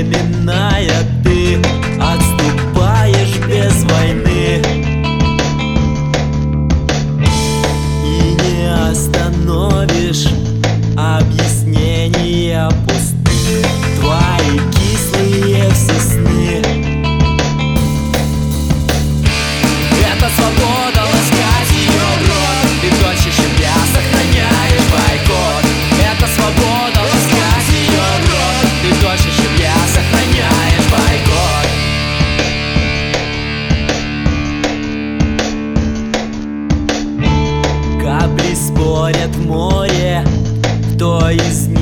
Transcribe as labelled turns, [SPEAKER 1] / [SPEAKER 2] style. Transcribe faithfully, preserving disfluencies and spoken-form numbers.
[SPEAKER 1] беременная ты отступаешь без войны и не остановишь объяснения пустых. Твои кислые все сны — это свобода ласкать ее в рот. Ты дольше, чем я, сохраняешь бойкот. Это свобода ласкать ее в рот. Ты дольше, чем я, сохраняешь бойкот. Капли спорят в море, кто из